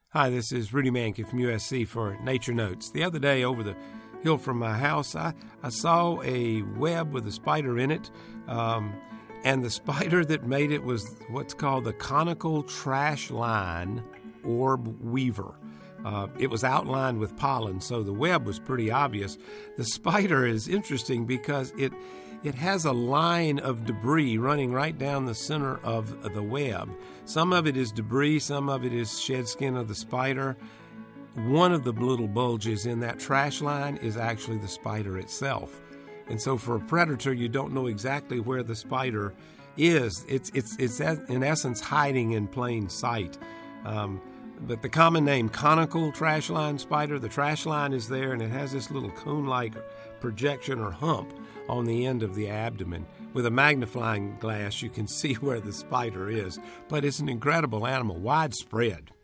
Hi, this is Rudy Mankey from USC for Nature Notes. The other day over the hill from my house, I saw a web with a spider in it, and the spider that made it was what's called the conical trash line orb weaver. It was outlined with pollen, so the web was pretty obvious. The spider is interesting because it has a line of debris running right down the center of the web. Some of it is debris, some of it is shed skin of the spider. One of the little bulges in that trash line is actually the spider itself. And so for a predator, you don't know exactly where the spider is. It's in essence hiding in plain sight. But the common name, conical trash line spider, the trash line is there, and it has this little cone-like projection or hump on the end of the abdomen. With a magnifying glass, you can see where the spider is. But it's an incredible animal, widespread.